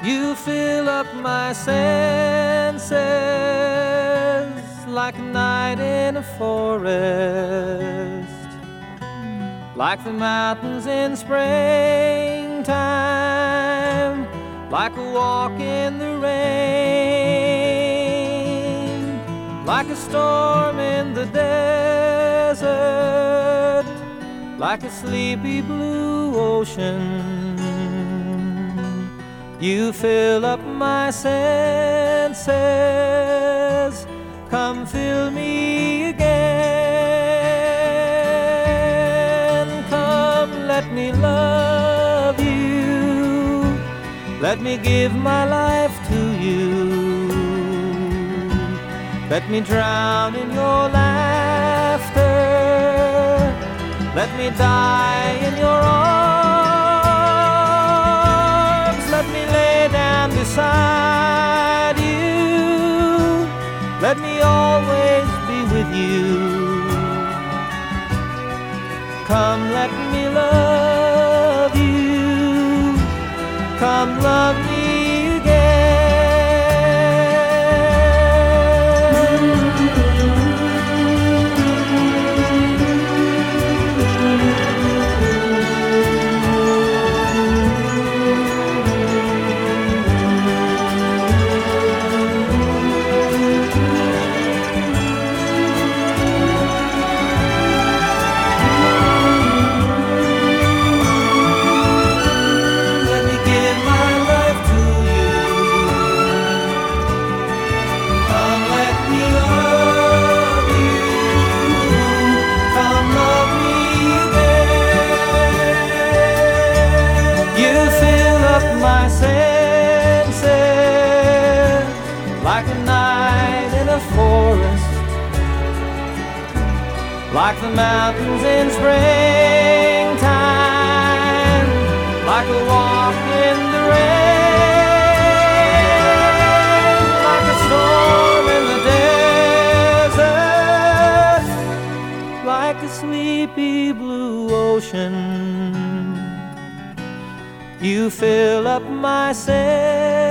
You fill up my senses like a night in a forest, like the mountains in springtime, like a walk in the rain, like a storm in the desert, like a sleepy blue ocean. You fill up my senses, come fill me again. Come, let me love you, let me give my life to you. Let me drown in your laughter, let me die in your arms, let me lay down beside you, let me always be with you. Come, let me love you, come love me again. My senses like a night in a forest, like the mountains in springtime, like a walk in the rain, like a storm in the desert, like a sleepy blue ocean. You fill up my senses